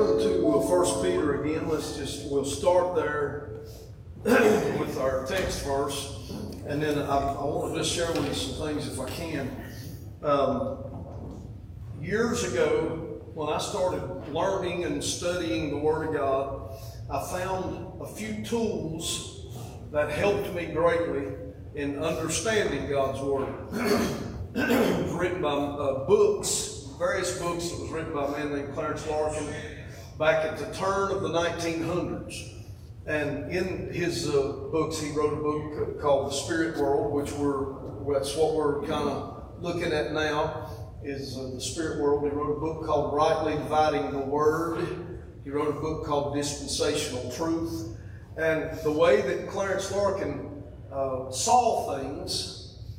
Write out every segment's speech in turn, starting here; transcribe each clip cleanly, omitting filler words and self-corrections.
turn to 1 Peter again. We'll start there with our text verse, and then I want to just share with you some things if I can. Years ago, when I started learning and studying the Word of God, I found a few tools that helped me greatly in understanding God's Word. It was written by various books. It was written by a man named Clarence Larkin back at the turn of the 1900s. And in his books, he wrote a book called The Spirit World, that's what we're kind of looking at now, is The Spirit World. He wrote a book called Rightly Dividing the Word. He wrote a book called Dispensational Truth. And the way that Clarence Larkin saw things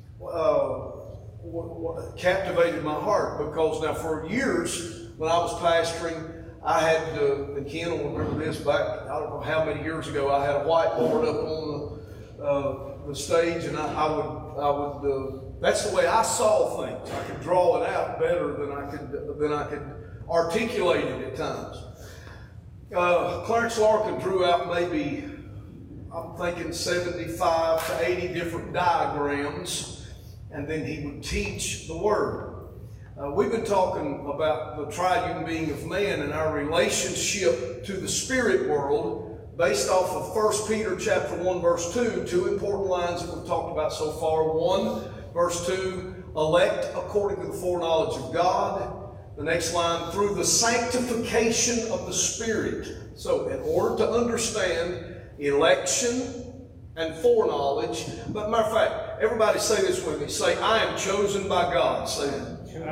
captivated my heart, because now for years when I was pastoring, I had, and Ken will remember this, back, I don't know how many years ago, I had a whiteboard up on the stage, and I would that's the way I saw things. I could draw it out better than I could articulate it at times. Clarence Larkin drew out maybe, I'm thinking 75 to 80 different diagrams, and then he would teach the Word. We've been talking about the triune being of man and our relationship to the spirit world based off of 1 Peter chapter 1, verse 2. Two important lines that we've talked about so far. 1, verse 2, elect according to the foreknowledge of God. The next line, through the sanctification of the Spirit. So in order to understand election and foreknowledge, but matter of fact, everybody say this with me. Say, I am chosen by God. Say that.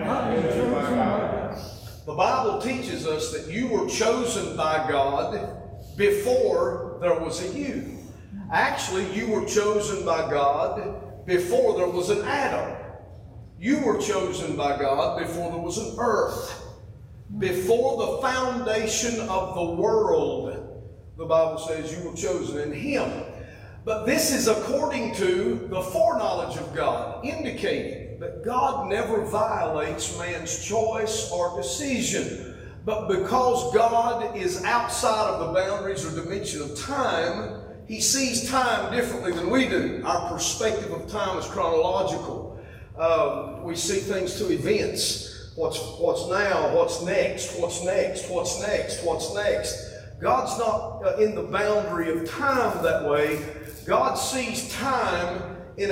The Bible teaches us that you were chosen by God before there was a you. Actually, you were chosen by God before there was an Adam. You were chosen by God before there was an earth. Before the foundation of the world, the Bible says you were chosen in Him. But this is according to the foreknowledge of God, indicating that God never violates man's choice or decision. But because God is outside of the boundaries or dimension of time, He sees time differently than we do. Our perspective of time is chronological. We see things through events. What's now, what's next, what's next, what's next, what's next. God's not in the boundary of time that way. God sees time in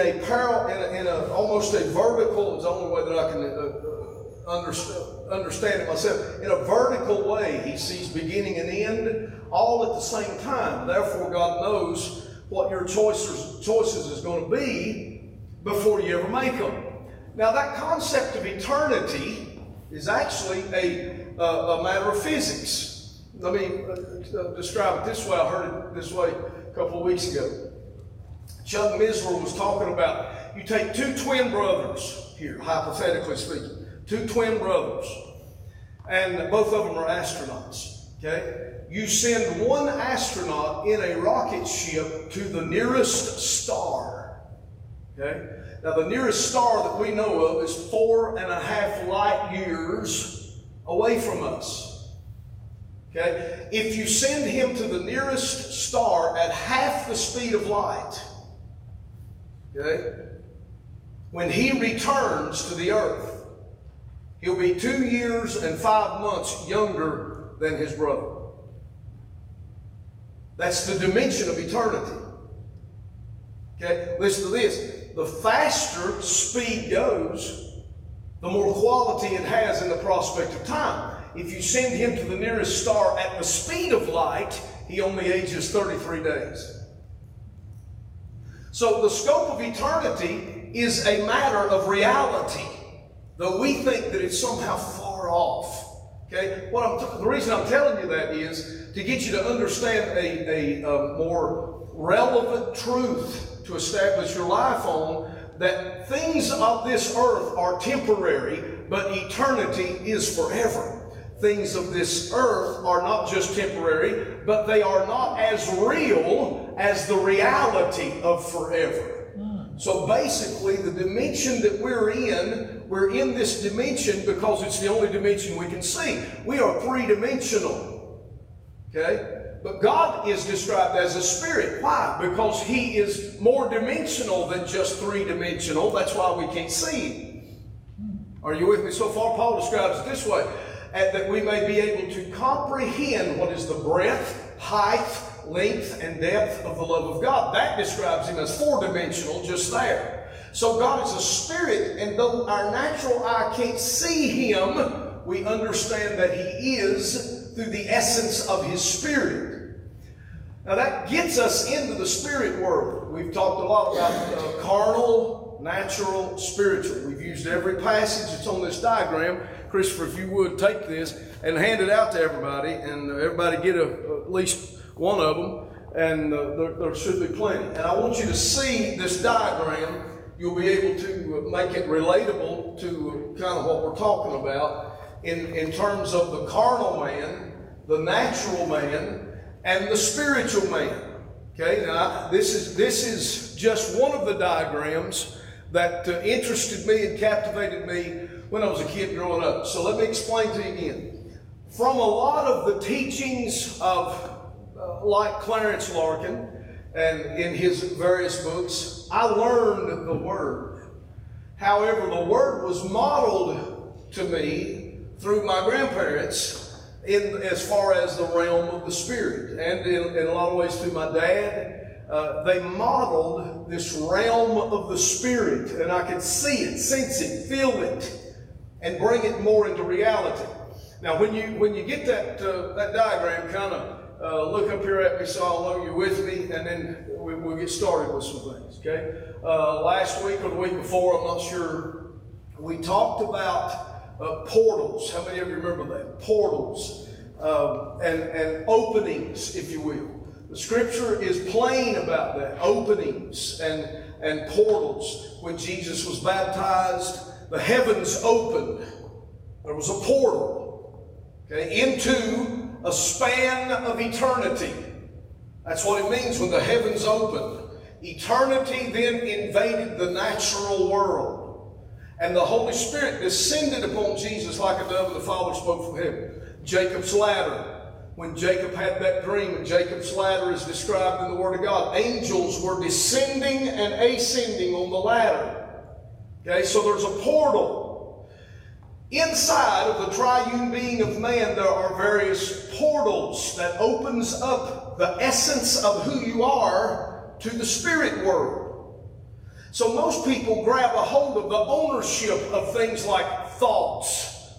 almost a vertical, it's the only way that I can understand it myself. In a vertical way, He sees beginning and end all at the same time. Therefore, God knows what your choices is going to be before you ever make them. Now, that concept of eternity is actually a matter of physics. Let me describe it this way. I heard it this way a couple of weeks ago. Chuck Missler was talking about, you take two twin brothers here, hypothetically speaking, two twin brothers, and both of them are astronauts, okay? You send one astronaut in a rocket ship to the nearest star, okay? Now, the nearest star that we know of is 4.5 light years away from us. Okay? If you send him to the nearest star at half the speed of light, okay, when he returns to the earth, he'll be 2 years and 5 months younger than his brother. That's the dimension of eternity. Okay? Listen to this. The faster speed goes, the more quality it has in the prospect of time. If you send him to the nearest star at the speed of light, he only ages 33 days. So the scope of eternity is a matter of reality, though we think that it's somehow far off. Okay? The reason I'm telling you that is to get you to understand a more relevant truth to establish your life on, that things of this earth are temporary, but eternity is forever. Things of this earth are not just temporary, but they are not as real as the reality of forever. So basically, the dimension that we're in this dimension because it's the only dimension we can see. We are three-dimensional. Okay? But God is described as a spirit. Why? Because He is more dimensional than just three-dimensional. That's why we can't see Him. Are you with me so far? Paul describes it this way, that we may be able to comprehend what is the breadth, height, length, and depth of the love of God. That describes Him as four-dimensional just there. So God is a spirit, and though our natural eye can't see Him, we understand that He is through the essence of His Spirit. Now that gets us into the spirit world. We've talked a lot about carnal, natural, spiritual. We've used every passage that's on this diagram. Christopher, if you would take this and hand it out to everybody, and everybody get at least one of them, and there should be plenty. And I want you to see this diagram. You'll be able to make it relatable to kind of what we're talking about in terms of the carnal man, the natural man, and the spiritual man. Okay, now this is just one of the diagrams that interested me and captivated me when I was a kid growing up. So let me explain to you again. From a lot of the teachings of like Clarence Larkin and in his various books, I learned the Word. However, the Word was modeled to me through my grandparents as far as the realm of the Spirit, and in a lot of ways through my dad. They modeled this realm of the Spirit, and I could see it, sense it, feel it, and bring it more into reality. Now, when you get that diagram, kind of look up here at me so I'll know you're with me, and then we'll get started with some things. Okay? Last week or the week before, I'm not sure, we talked about portals. How many of you remember that? Portals and openings, if you will. The Scripture is plain about that. Openings and portals. When Jesus was baptized, the heavens opened. There was a portal, okay, into a span of eternity. That's what it means when the heavens opened. Eternity then invaded the natural world. And the Holy Spirit descended upon Jesus like a dove, and the Father spoke from heaven. Jacob's ladder. When Jacob had that dream, and Jacob's ladder is described in the Word of God, angels were descending and ascending on the ladder. Okay, so there's a portal. Inside of the triune being of man, there are various portals that opens up the essence of who you are to the spirit world. So most people grab a hold of the ownership of things like thoughts,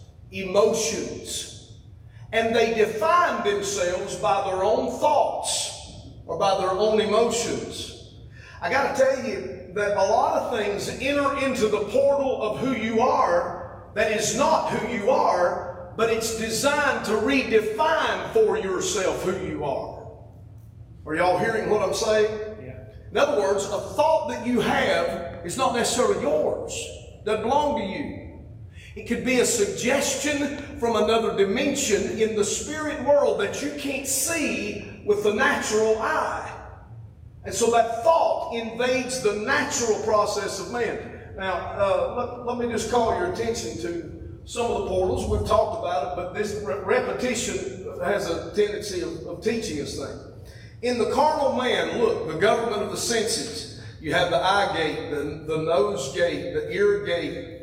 emotions, and they define themselves by their own thoughts or by their own emotions. I got to tell you that a lot of things enter into the portal of who you are that is not who you are, but it's designed to redefine for yourself who you are. Are y'all hearing what I'm saying? In other words, a thought that you have is not necessarily yours. It doesn't belong to you. It could be a suggestion from another dimension in the spirit world that you can't see with the natural eye. And so that thought invades the natural process of man. Now, let me just call your attention to some of the portals. We've talked about it, but this repetition has a tendency of teaching us things. In the carnal man, look, the government of the senses. You have the eye gate, the nose gate, the ear gate,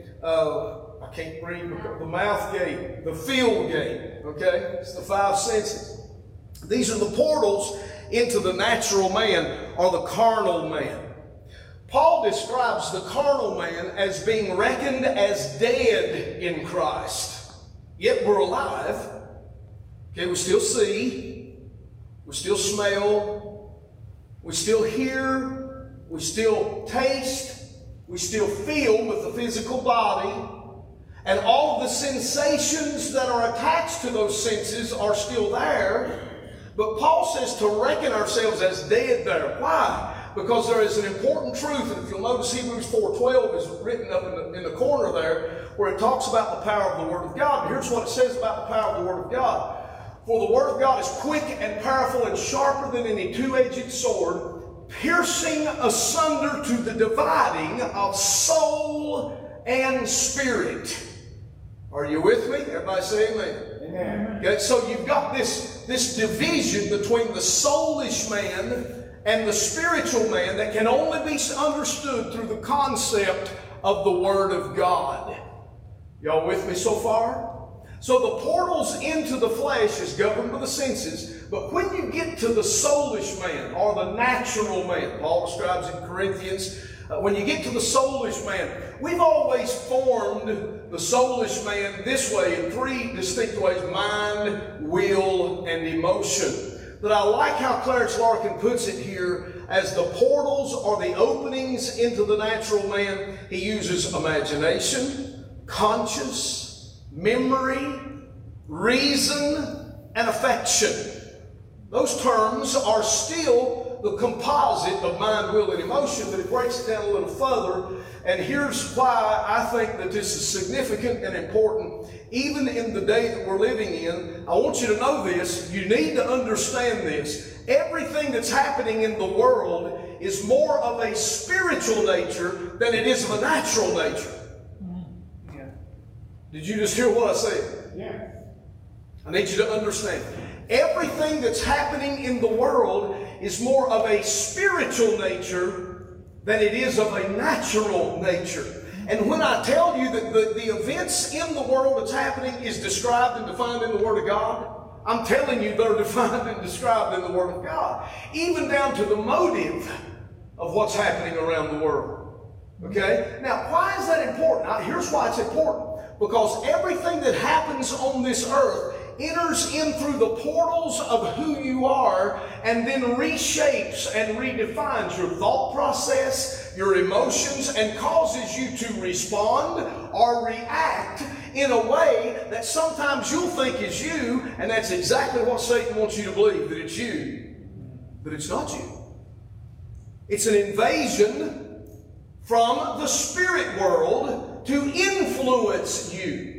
I can't read, the mouth gate, the feel gate, okay? It's the five senses. These are the portals into the natural man or the carnal man. Paul describes the carnal man as being reckoned as dead in Christ. Yet we're alive. Okay, we still see. We still smell, we still hear, we still taste, we still feel with the physical body, and all of the sensations that are attached to those senses are still there. But Paul says to reckon ourselves as dead there. Why? Because there is an important truth, and if you'll notice Hebrews 4:12 is written up in the corner there, where it talks about the power of the Word of God. But here's what it says about the power of the Word of God. For the Word of God is quick and powerful and sharper than any two-edged sword, piercing asunder to the dividing of soul and spirit. Are you with me? Everybody say amen. Okay, so you've got this division between the soulish man and the spiritual man that can only be understood through the concept of the Word of God. Y'all with me so far? So the portals into the flesh is governed by the senses, but when you get to the soulish man or the natural man, Paul describes in Corinthians, when you get to the soulish man, we've always formed the soulish man this way in three distinct ways: mind, will, and emotion. But I like how Clarence Larkin puts it here as the portals or the openings into the natural man. He uses imagination, conscience, memory, reason, and affection. Those terms are still the composite of mind, will, and emotion, but it breaks it down a little further. And here's why I think that this is significant and important. Even in the day that we're living in, I want you to know this. You need to understand this. Everything that's happening in the world is more of a spiritual nature than it is of a natural nature. Yeah. Did you just hear what I said? Yeah. I need you to understand. Everything that's happening in the world is more of a spiritual nature than it is of a natural nature. And when I tell you that the events in the world that's happening is described and defined in the Word of God, I'm telling you they're defined and described in the Word of God. Even down to the motive of what's happening around the world. Okay? Now, why is that important? Here's why it's important. Because everything that happens on this earth enters in through the portals of who you are and then reshapes and redefines your thought process, your emotions, and causes you to respond or react in a way that sometimes you'll think is you, and that's exactly what Satan wants you to believe, that it's you. But it's not you. It's an invasion from the spirit world to influence you.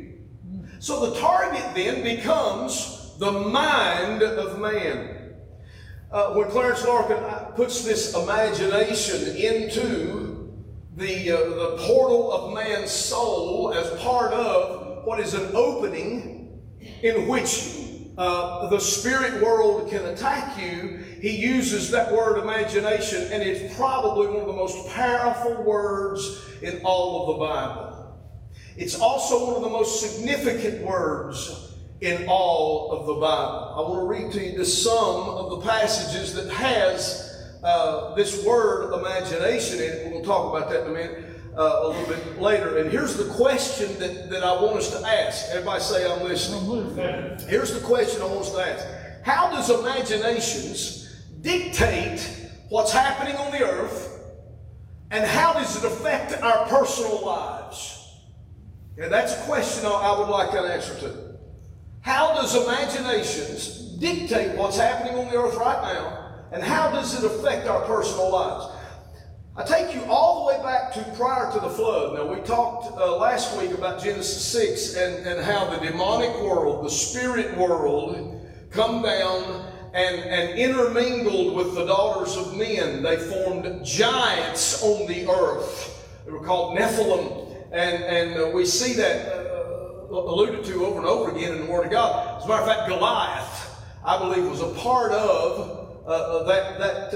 So the target then becomes the mind of man. When Clarence Larkin puts this imagination into the portal of man's soul as part of what is an opening in which the spirit world can attack you, he uses that word imagination, and it's probably one of the most powerful words in all of the Bible. It's also one of the most significant words in all of the Bible. I want to read to you just some of the passages that has this word imagination in it. We're going to talk about that in a minute, a little bit later. And here's the question that I want us to ask. Everybody say, I'm listening. Here's the question I want us to ask. How does imaginations dictate what's happening on the earth, and how does it affect our personal lives? And that's a question I would like an answer to. How does imaginations dictate what's happening on the earth right now, and how does it affect our personal lives? I take you all the way back to prior to the flood. Now, we talked last week about Genesis 6 and how the demonic world, the spirit world, come down and intermingled with the daughters of men. They formed giants on the earth. They were called Nephilim. And we see that alluded to over and over again in the Word of God. As a matter of fact, Goliath, I believe, was a part of that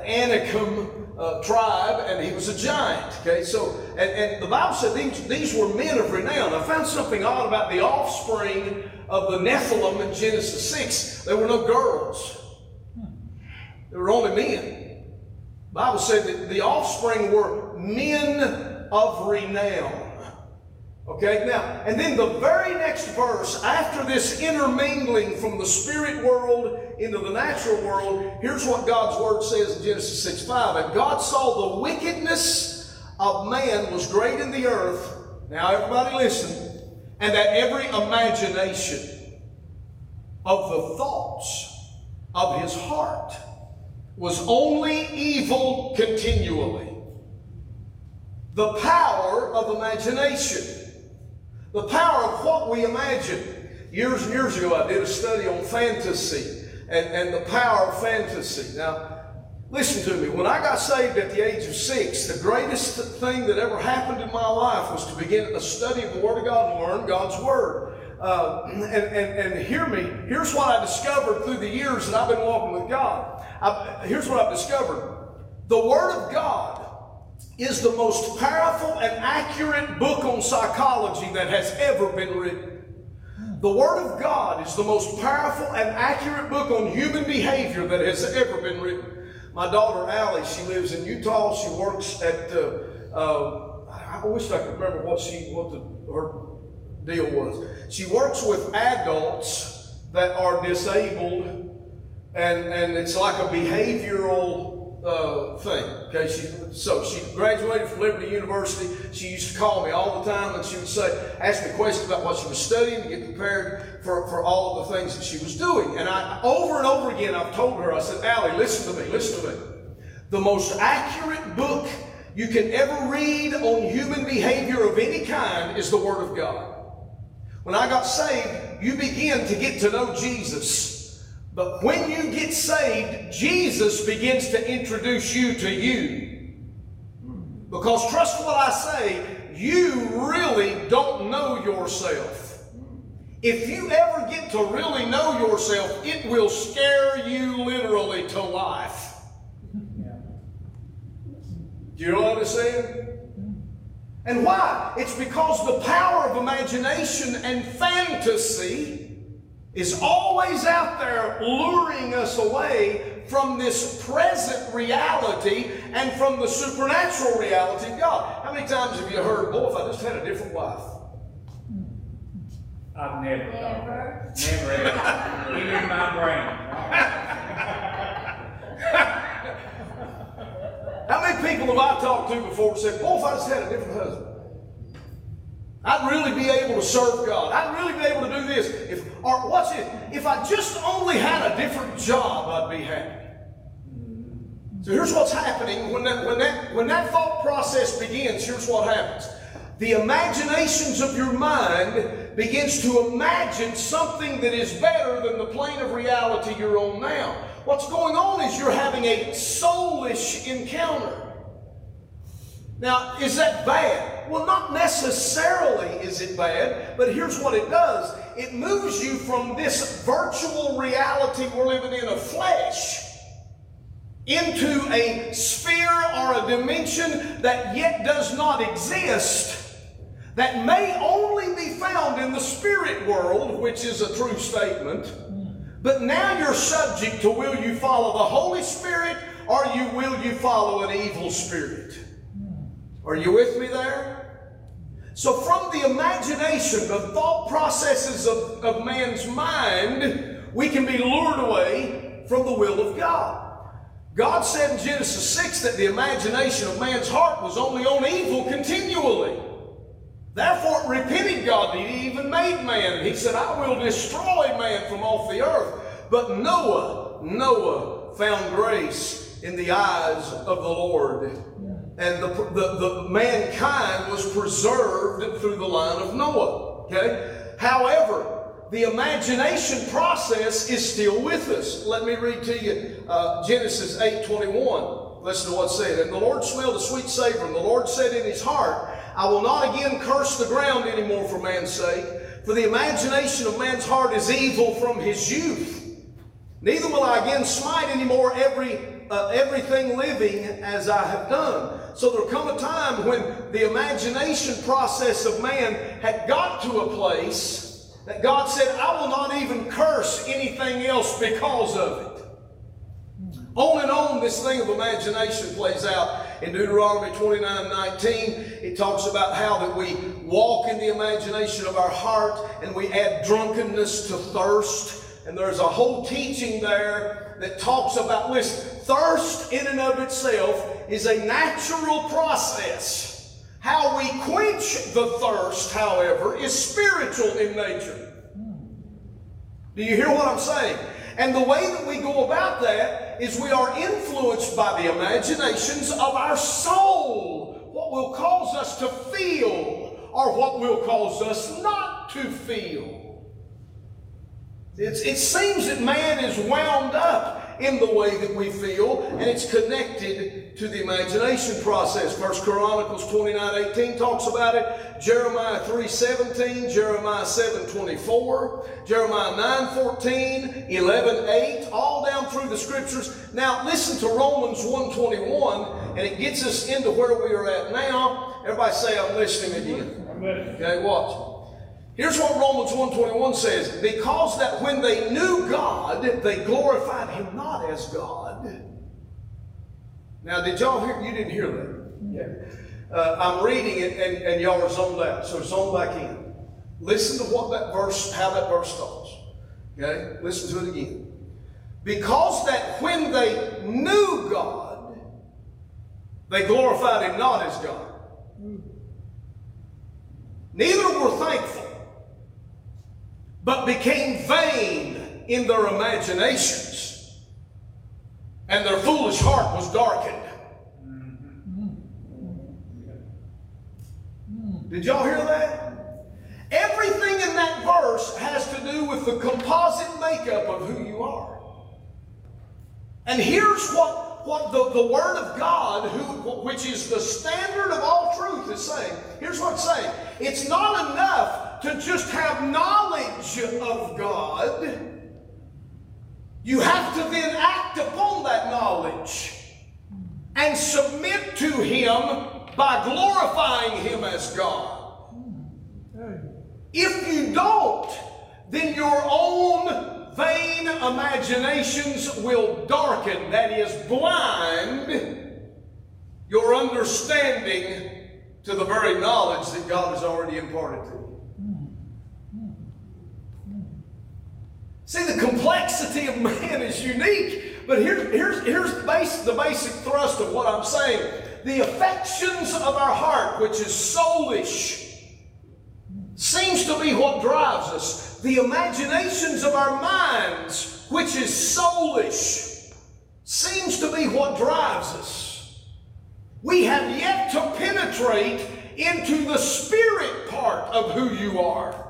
Anakim tribe, and he was a giant. Okay, so and the Bible said these were men of renown. I found something odd about the offspring of the Nephilim in Genesis 6. There were no girls. There were only men. The Bible said that the offspring were men of renown. Okay, now, and then the very next verse, after this intermingling from the spirit world into the natural world, here's what God's Word says in Genesis 6:5. And God saw the wickedness of man was great in the earth. Now, everybody listen. And that every imagination of the thoughts of his heart was only evil continually. The power of imagination. The power of what we imagine. Years and years ago, I did a study on fantasy and the power of fantasy. Now, listen to me. When I got saved at the age of 6, the greatest thing that ever happened in my life was to begin a study of the Word of God and learn God's Word. and hear me, here's what I discovered through the years that I've been walking with God. Here's what I've discovered. The Word of God is the most powerful and accurate book on psychology that has ever been written. The Word of God is the most powerful and accurate book on human behavior that has ever been written. My daughter Allie, she lives in Utah. She works at, I wish I could remember what her deal was. She works with adults that are disabled, and it's like a behavioral thing. Okay, so she graduated from Liberty University. She used to call me all the time, and she would ask me questions about what she was studying to get prepared for all of the things that she was doing. And over and over again, I've told her, I said, Allie, listen to me. The most accurate book you can ever read on human behavior of any kind is the Word of God. When I got saved, you begin to get to know Jesus. But when you get saved, Jesus begins to introduce you to you. Because trust what I say, you really don't know yourself. If you ever get to really know yourself, it will scare you literally to life. Do you know what I'm saying? And why? It's because the power of imagination and fantasy is always out there luring us away from this present reality and from the supernatural reality of God. How many times have you heard, boy, if I just had a different wife? I've never. Never ever. Even in my brain. How many people have I talked to before and said, boy, if I just had a different husband, I'd really be able to serve God. I'd really be able to do this. Watch it. If I just only had a different job, I'd be happy. So here's what's happening when that thought process begins. Here's what happens. The imaginations of your mind begins to imagine something that is better than the plane of reality you're on now. What's going on is you're having a soulish encounter. Now, is that bad? Well, not necessarily is it bad, but here's what it does. It moves you from this virtual reality we're living in of flesh into a sphere or a dimension that yet does not exist, that may only be found in the spirit world, which is a true statement. But now you're subject to, will you follow the Holy Spirit or will you follow an evil spirit? Are you with me there? So from the imagination, the thought processes of man's mind, we can be lured away from the will of God. God said in Genesis 6 that the imagination of man's heart was only on evil continually. Therefore it repented God that He even made man. And He said, I will destroy man from off the earth. But Noah found grace in the eyes of the Lord. And the mankind was preserved through the line of Noah. Okay? However, the imagination process is still with us. Let me read to you Genesis 8:21. Listen to what's said. And the Lord smelled a sweet savor, and the Lord said in His heart, I will not again curse the ground anymore for man's sake, for the imagination of man's heart is evil from his youth. Neither will I again smite anymore everything living as I have done. So there come a time when the imagination process of man had got to a place that God said, I will not even curse anything else because of it. On and on this thing of imagination plays out. In Deuteronomy 29:19, it talks about how that we walk in the imagination of our heart and we add drunkenness to thirst. And there's a whole teaching there that talks about, listen, thirst in and of itself is a natural process. How we quench the thirst, however, is spiritual in nature. Do you hear what I'm saying? And the way that we go about that is we are influenced by the imaginations of our soul. What will cause us to feel or what will cause us not to feel. It seems that man is wound up in the way that we feel, and it's connected to the imagination process. 1 Chronicles 29:18 talks about it. Jeremiah 3:17, Jeremiah 7:24, Jeremiah 9:14, 11:8, all down through the scriptures. Now listen to Romans 1:21, and it gets us into where we are at now. Everybody say, I'm listening again. I'm listening. Okay, watch. Here's what Romans 1:21 says. Because that when they knew God, they glorified Him not as God. Now, did y'all hear? You didn't hear that. Yeah. I'm reading it, and y'all are zoned out. So zone back in. Listen to what that verse, how that verse starts. Okay, listen to it again. Because that when they knew God, they glorified Him not as God. Neither were thankful, but became vain in their imaginations, and their foolish heart was darkened. Did y'all hear that? Everything in that verse has to do with the composite makeup of who you are. And here's what the Word of God, which is the standard of all truth, is saying. Here's what it's saying. It's not enough to just have knowledge of God. You have to then act upon that knowledge and submit to Him by glorifying Him as God. If you don't, then your own vain imaginations will darken, that is, blind your understanding to the very knowledge that God has already imparted to you. See, the complexity of man is unique, but here's the basic thrust of what I'm saying. The affections of our heart, which is soulish, seems to be what drives us. The imaginations of our minds, which is soulish, seems to be what drives us. We have yet to penetrate into the spirit part of who you are.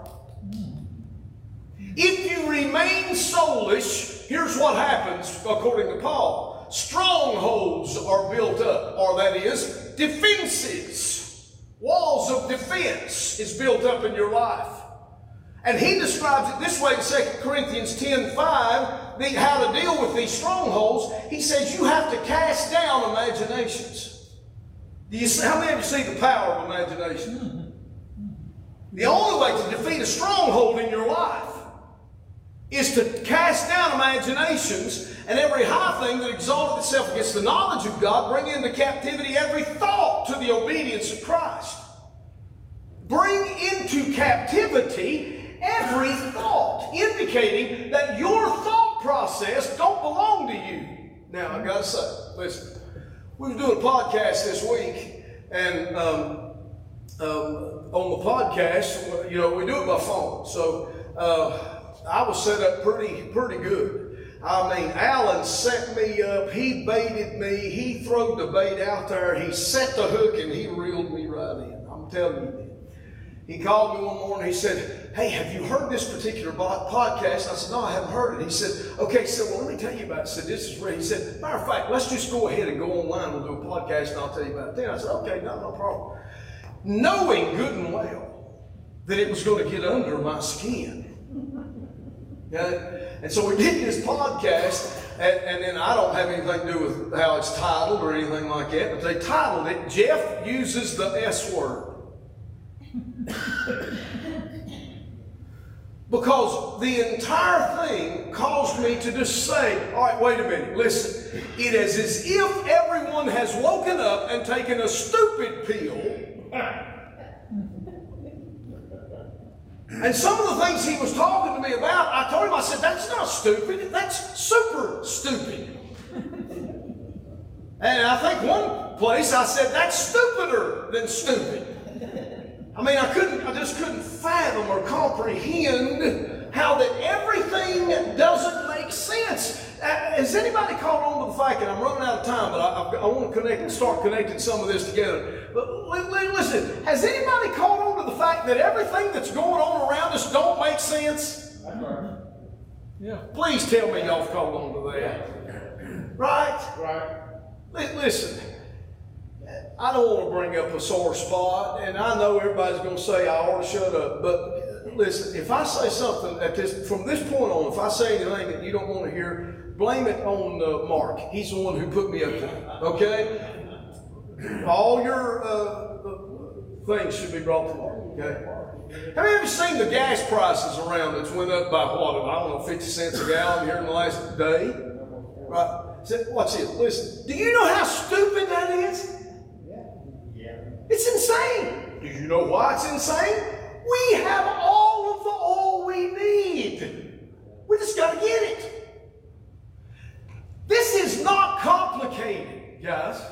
If you remain soulish, here's what happens according to Paul. Strongholds are built up, or that is, defenses. Walls of defense is built up in your life. And he describes it this way in 2 Corinthians 10:5, how to deal with these strongholds. He says you have to cast down imaginations. How many of you see the power of imagination? The only way to defeat a stronghold in your life is to cast down imaginations and every high thing that exalted itself against the knowledge of God, bring into captivity every thought to the obedience of Christ. Bring into captivity every thought, indicating that your thought process don't belong to you. Now, I've got to say, listen, we were doing a podcast this week, and on the podcast, we do it by phone. So I was set up pretty good. I mean, Alan set me up, he baited me, he threw the bait out there, he set the hook, and he reeled me right in. I'm telling you. He called me one morning, he said, hey, have you heard this particular podcast? I said, no, I haven't heard it. He said, okay, so well, let me tell you about it. I said, this is real. He said, matter of fact, let's just go ahead and go online, we'll do a podcast, and I'll tell you about it then. I said, okay, no problem. Knowing good and well that it was going to get under my skin. Okay? And so we did this podcast, and then I don't have anything to do with how it's titled or anything like that, but they titled it, Jeff Uses the S Word. Because the entire thing caused me to just say, all right, wait a minute, listen. It is as if everyone has woken up and taken a stupid pill. And some of the things he was talking to me about, I told him, I said, that's not stupid, that's super stupid. And I think one place I said, that's stupider than stupid. I mean, I just couldn't fathom or comprehend how that everything doesn't make sense. Has anybody caught on to the fact that I'm running out of time, but I want to start connecting some of this together. But listen, has anybody caught on to the fact that everything that's going on around us don't make sense? Yeah. Please tell me y'all caught on to that. Right? Right. Listen, I don't want to bring up a sore spot, and I know everybody's going to say I ought to shut up, but listen, if I say something from this point on, if I say anything that you don't want to hear, blame it on Mark. He's the one who put me up there, okay? All your things should be brought to Mark, okay? Have you ever seen the gas prices around that's went up by what, I don't know, 50 cents a gallon here in the last day? Right? Watch this, listen. Do you know how stupid that is? It's insane. Do you know why it's insane? We have all of the oil we need. We just got to get it. This is not complicated, guys.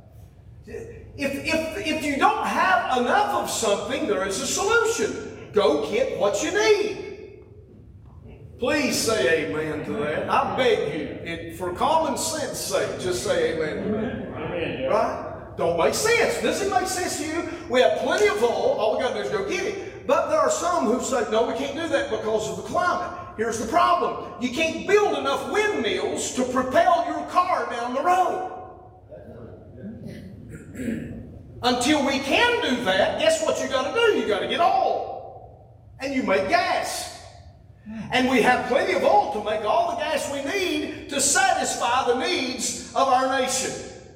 If you don't have enough of something, there is a solution. Go get what you need. Please say amen to that. I beg you, for common sense sake, just say amen to that. Amen. Right? Don't make sense. Does it make sense to you? We have plenty of oil. All we got to do is go get it. But there are some who say, no, we can't do that because of the climate. Here's the problem. You can't build enough windmills to propel your car down the road. Until we can do that, guess what you got to do? You got to get oil. And you make gas. And we have plenty of oil to make all the gas we need to satisfy the needs of our nation.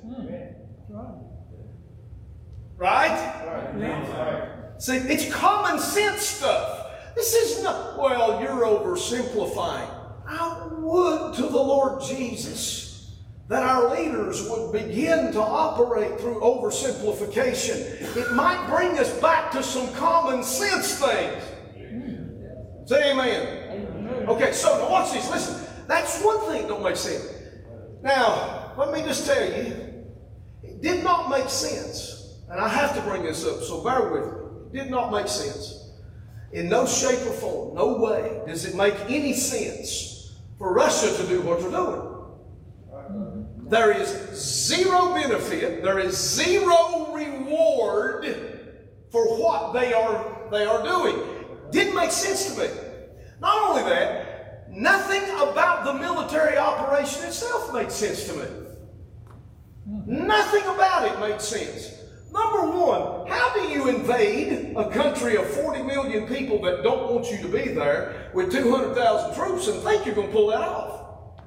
Right? See, it's common sense stuff. This is not, well, you're oversimplifying. I would to the Lord Jesus that our leaders would begin to operate through oversimplification. It might bring us back to some common sense things. Say amen. Okay, so now watch this. Listen, that's one thing that don't make sense. Now, let me just tell you, it did not make sense. And I have to bring this up, so bear with me. It did not make sense. In no shape or form, no way does it make any sense for Russia to do what they're doing. There is zero benefit, there is zero reward for what they are doing. Didn't make sense to me. Not only that, nothing about the military operation itself made sense to me. Nothing about it made sense. Number one, how do you invade a country of 40 million people that don't want you to be there with 200,000 troops and think you're going to pull that off?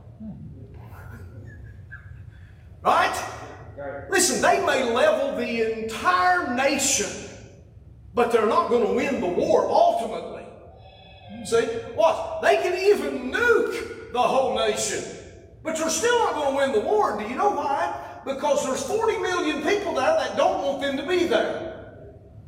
Right? Listen, they may level the entire nation, but they're not going to win the war ultimately. See? Watch. They can even nuke the whole nation, but you're still not going to win the war. Do you know why? Because there's 40 million people there that don't want them to be there.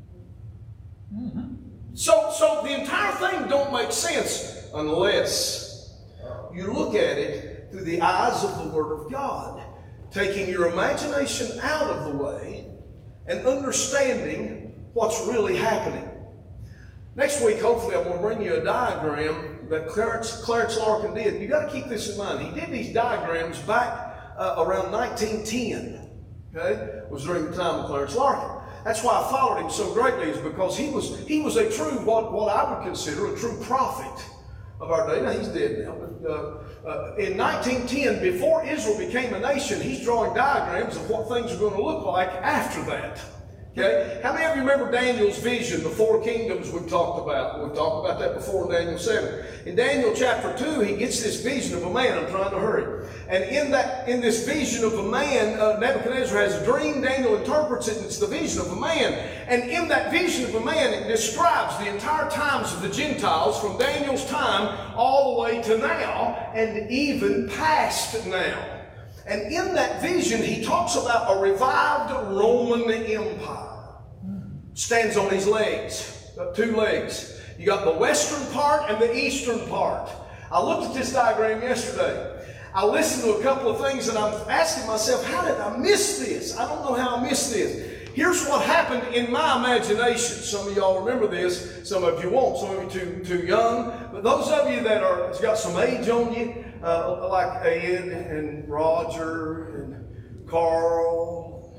So the entire thing don't make sense unless you look at it through the eyes of the Word of God, taking your imagination out of the way and understanding what's really happening. Next week, hopefully, I'm going to bring you a diagram that Clarence Larkin did. You've got to keep this in mind. He did these diagrams back around 1910. Okay? It was during the time of Clarence Larkin. That's why I followed him so greatly, is because he was a true, what I would consider a true prophet of our day. Now, he's dead now, but in 1910, before Israel became a nation, he's drawing diagrams of what things are going to look like after that. Okay? How many of you remember Daniel's vision, the four kingdoms we've talked about? We've talked about that before in Daniel 7. In Daniel chapter 2, he gets this vision of a man. I'm trying to hurry. And in this vision of a man, Nebuchadnezzar has a dream. Daniel interprets it, and it's the vision of a man. And in that vision of a man, it describes the entire times of the Gentiles from Daniel's time all the way to now, and even past now. And in that vision, he talks about a revived Roman Empire. Stands on his legs, two legs. You got the western part and the eastern part. I looked at this diagram yesterday. I listened to a couple of things and I'm asking myself, how did I miss this? I don't know how I missed this. Here's what happened in my imagination. Some of y'all remember this, some of you won't, some of you too young. But those of you that has got some age on you, like Ed and Roger and Carl,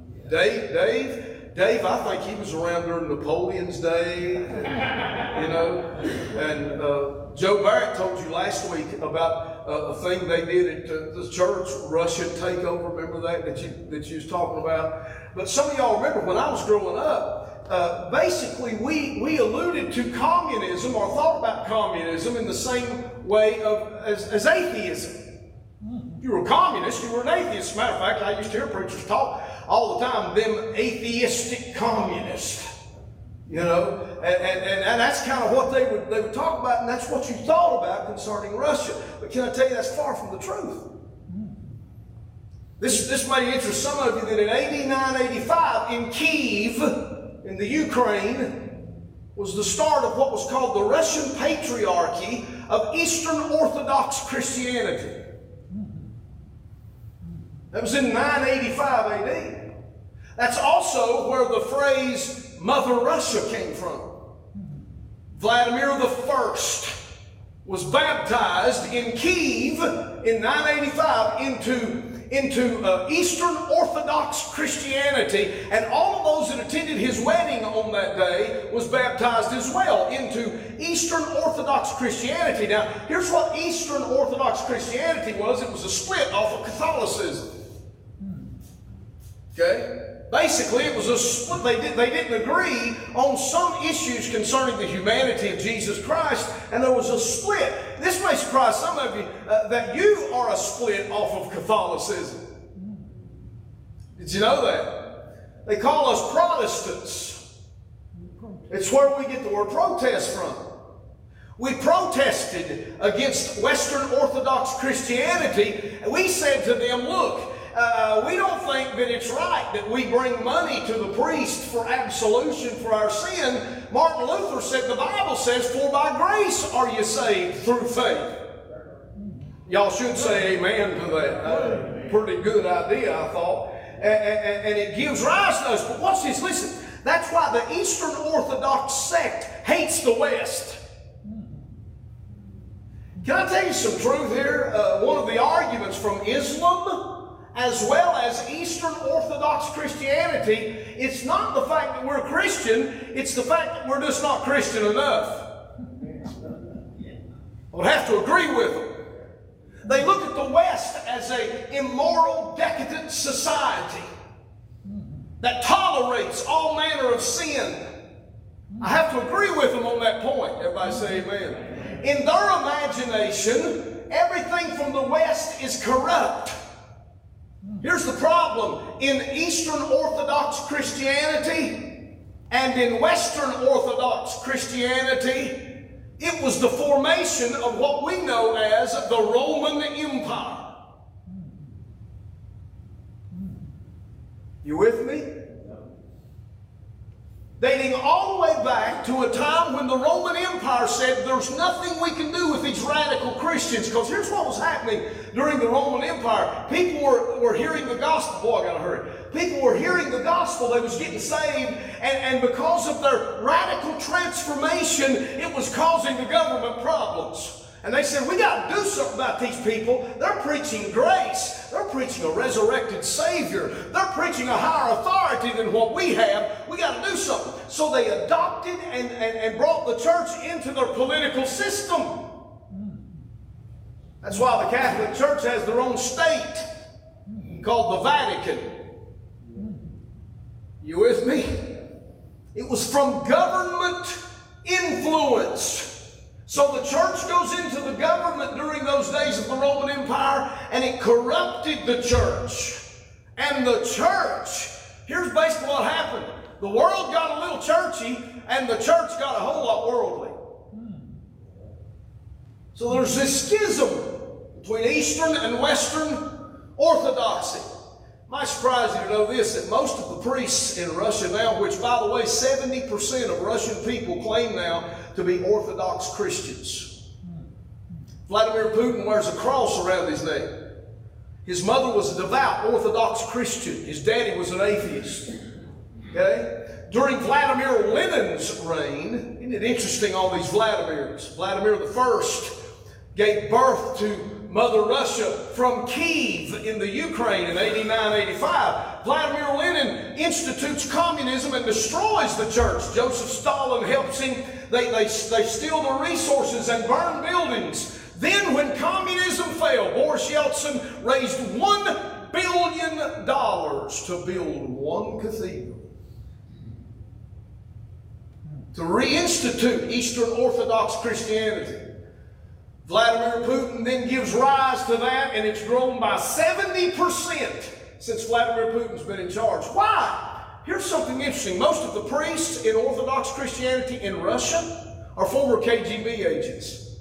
Dave, I think he was around during Napoleon's day, you know. And Joe Barrett told you last week about a thing they did at the church, Russian takeover. Remember that you was talking about? But some of y'all remember when I was growing up, basically we alluded to communism or thought about communism in the same way as atheism. If you were a communist, you were an atheist. As a matter of fact, I used to hear preachers talk all the time, them atheistic communists. You know, and that's kind of what they would talk about, and that's what you thought about concerning Russia. But can I tell you, that's far from the truth. This may interest some of you that in AD 985 in Kyiv, in the Ukraine, was the start of what was called the Russian Patriarchy of Eastern Orthodox Christianity. That was in 985 AD. That's also where the phrase Mother Russia came from. Vladimir I was baptized in Kyiv in 985 into Eastern Orthodox Christianity, and all of those that attended his wedding on that day was baptized as well into Eastern Orthodox Christianity. Now, here's what Eastern Orthodox Christianity was. It was a split off of Catholicism. Okay? Basically, it was a split. They didn't agree on some issues concerning the humanity of Jesus Christ, and there was a split. This may surprise some of you that you are a split off of Catholicism. Did you know that? They call us Protestants. It's where we get the word protest from. We protested against Western Orthodox Christianity, and we said to them, look, we don't think that it's right that we bring money to the priest for absolution for our sin. Martin Luther said, the Bible says, for by grace are you saved through faith. Y'all should say amen to that. Pretty good idea, I thought. And it gives rise to us. But watch this, listen. That's why the Eastern Orthodox sect hates the West. Can I tell you some truth here? One of the arguments from Islam as well as Eastern Orthodox Christianity, it's not the fact that we're Christian, it's the fact that we're just not Christian enough. I would have to agree with them. They look at the West as an immoral, decadent society that tolerates all manner of sin. I have to agree with them on that point. Everybody say amen. In their imagination, everything from the West is corrupt. Here's the problem. In Eastern Orthodox Christianity and in Western Orthodox Christianity, it was the formation of what we know as the Roman Empire. You with me? Dating all the way back to a time when the Roman Empire said there's nothing we can do with these radical Christians. Because here's what was happening during the Roman Empire. People were hearing the gospel. Boy, I gotta hurry. People were hearing the gospel. They was getting saved. And because of their radical transformation, it was causing the government problems. And they said, we got to do something about these people. They're preaching grace. They're preaching a resurrected Savior. They're preaching a higher authority than what we have. We got to do something. So they adopted and brought the church into their political system. That's why the Catholic Church has their own state called the Vatican. You with me? It was from government influence. So the church goes into the government during those days of the Roman Empire, and it corrupted the church. And the church, here's basically what happened. The world got a little churchy, and the church got a whole lot worldly. So there's this schism between Eastern and Western Orthodoxy. Might surprise you to know this, that most of the priests in Russia now, which by the way 70% of Russian people claim now to be Orthodox Christians. Vladimir Putin wears a cross around his neck. His mother was a devout Orthodox Christian. His daddy was an atheist. Okay? During Vladimir Lenin's reign, isn't it interesting all these Vladimirs? Vladimir I gave birth to Mother Russia from Kyiv in the Ukraine in AD 985. Vladimir Lenin institutes communism and destroys the church. Joseph Stalin helps him. They steal the resources and burn buildings. Then when communism fell, Boris Yeltsin raised $1 billion to build one cathedral, to reinstitute Eastern Orthodox Christianity. Vladimir Putin then gives rise to that, and it's grown by 70% since Vladimir Putin's been in charge. Why? Here's something interesting. Most of the priests in Orthodox Christianity in Russia are former KGB agents.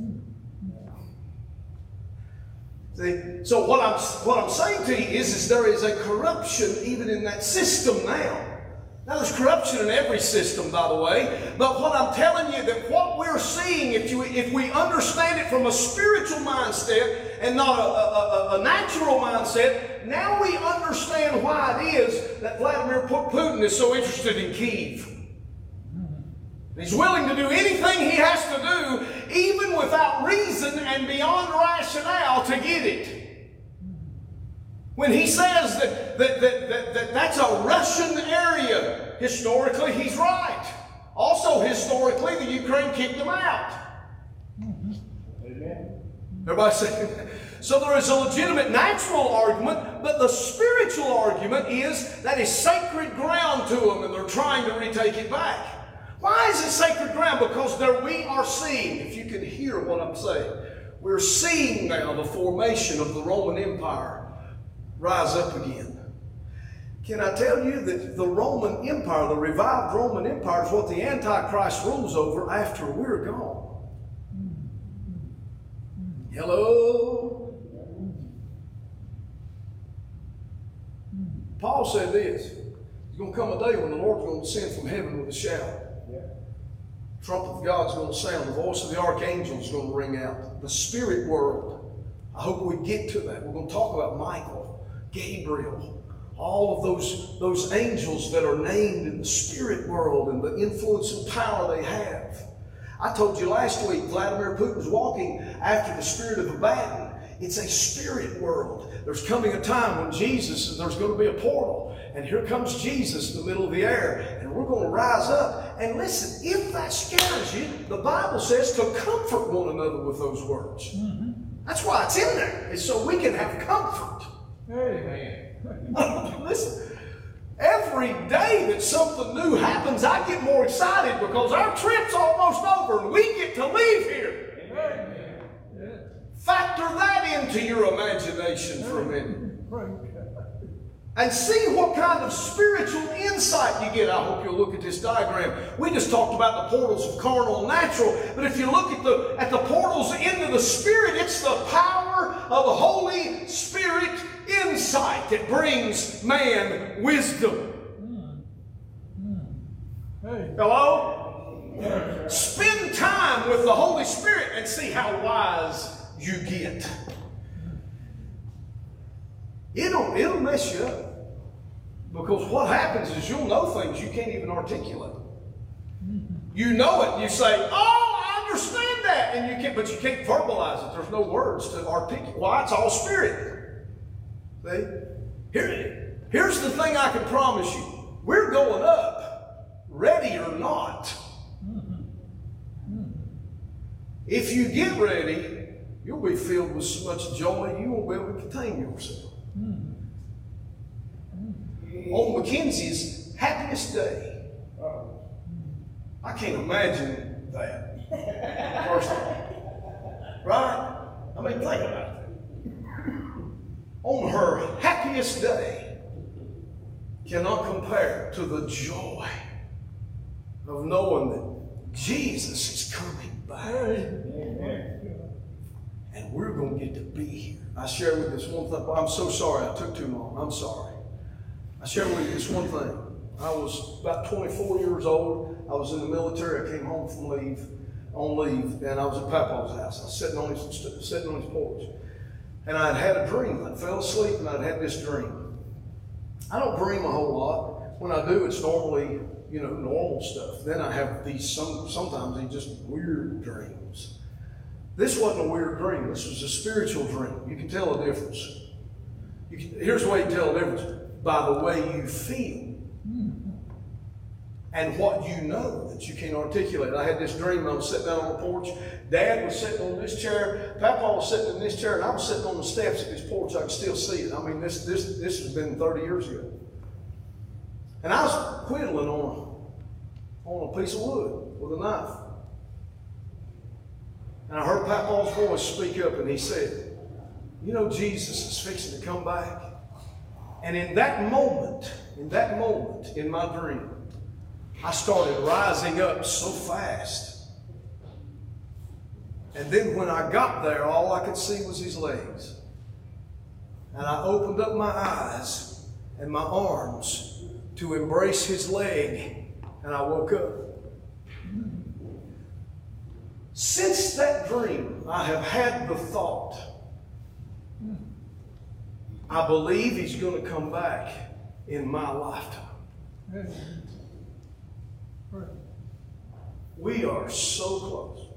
See? So what I'm saying to you is there is a corruption even in that system now. Now, there's corruption in every system, by the way, but what I'm telling you, that what we're seeing, if we understand it from a spiritual mindset and not a natural mindset, now we understand why it is that Vladimir Putin is so interested in Kyiv. He's willing to do anything he has to do, even without reason and beyond rationale, to get it. When he says that's a Russian area, historically he's right. Also historically, the Ukraine kicked them out. Amen. Everybody say, so there is a legitimate natural argument, but the spiritual argument is that is sacred ground to them, and they're trying to retake it back. Why is it sacred ground? Because there we are seeing, if you can hear what I'm saying, we're seeing now the formation of the Roman Empire rise up again. Can I tell you that the Roman Empire, the revived Roman Empire, is what the Antichrist rules over after we're gone? Hello? Paul said this. There's going to come a day when the Lord's going to descend from heaven with a shout. The trumpet of God's going to sound. The voice of the archangel is going to ring out. The spirit world. I hope we get to that. We're going to talk about Michael, Gabriel, all of those angels that are named in the spirit world and the influence and power they have. I told you last week, Vladimir Putin's walking after the spirit of Abaddon. It's a spirit world. There's coming a time when Jesus, there's going to be a portal, and here comes Jesus in the middle of the air, and we're going to rise up. And listen, if that scares you, the Bible says to comfort one another with those words. Mm-hmm. That's why it's in there. It's so we can have comfort. Amen. Listen, every day that something new happens, I get more excited because our trip's almost over and we get to leave here. Amen. Factor that into your imagination for a minute. And see what kind of spiritual insight you get. I hope you'll look at this diagram. We just talked about the portals of carnal and natural, but if you look at the portals into the Spirit, it's the power of the Holy Spirit insight that brings man wisdom. Hello? Spend time with the Holy Spirit and see how wise you get. It'll mess you up. Because what happens is you'll know things you can't even articulate. You know it. You say, oh, I understand that. And you can't, but you can't verbalize it. There's no words to articulate. Why? It's all spirit. See? Here's the thing I can promise you. We're going up, ready or not. If you get ready, you'll be filled with so much joy you won't be able to contain yourself. On Mackenzie's happiest day, I can't imagine that. First of all, right? I mean, think about it. On her happiest day, cannot compare to the joy of knowing that Jesus is coming back. And we're going to get to be here. I share with this one thing. I'm so sorry I took too long. I'm sorry. I share with you this one thing. I was about 24 years old. I was in the military. I came home from on leave, and I was at Papa's house. I was sitting on his porch. And I'd had a dream. I fell asleep, and I'd had this dream. I don't dream a whole lot. When I do, it's normally, normal stuff. Then I have these, sometimes these just weird dreams. This wasn't a weird dream. This was a spiritual dream. You can tell the difference. Here's the way you can tell the difference. By the way you feel. and what you know that you can't articulate. I had this dream. I was sitting down on the porch. Dad was sitting on this chair. Papa was sitting in this chair, and I was sitting on the steps of this porch. I can still see it. I mean, this has been 30 years ago. And I was whittling on a piece of wood with a knife. And I heard Papa's voice speak up, and he said, you know, Jesus is fixing to come back. And in that moment in my dream, I started rising up so fast. And then when I got there, all I could see was his legs. And I opened up my eyes and my arms to embrace his leg, and I woke up. Since that dream, I have had the thought, I believe he's going to come back in my lifetime. We are so close.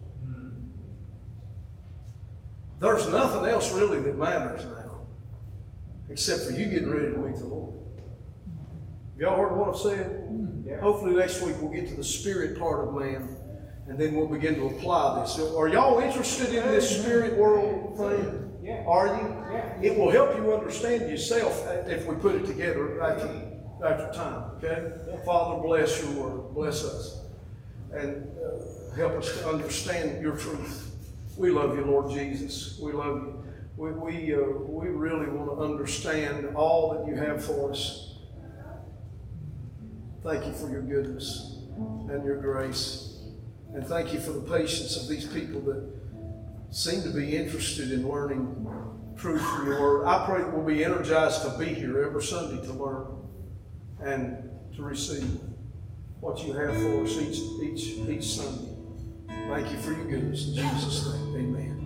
There's nothing else really that matters now, except for you getting ready to meet the Lord. Y'all heard what I've said? Yeah. Hopefully next week we'll get to the spirit part of man, and then we'll begin to apply this. So are y'all interested in this spirit world thing? Yeah. Are you? Yeah. It will help you understand yourself if we put it together after time. Okay? Yeah. Father, bless your word. Bless us. And help us to understand your truth. We love you, Lord Jesus. We love you. We really want to understand all that you have for us. Thank you for your goodness and your grace. And thank you for the patience of these people that seem to be interested in learning truth from your word. I pray that we'll be energized to be here every Sunday to learn and to receive what you have for us each Sunday. Thank you for your goodness. In Jesus' name, amen.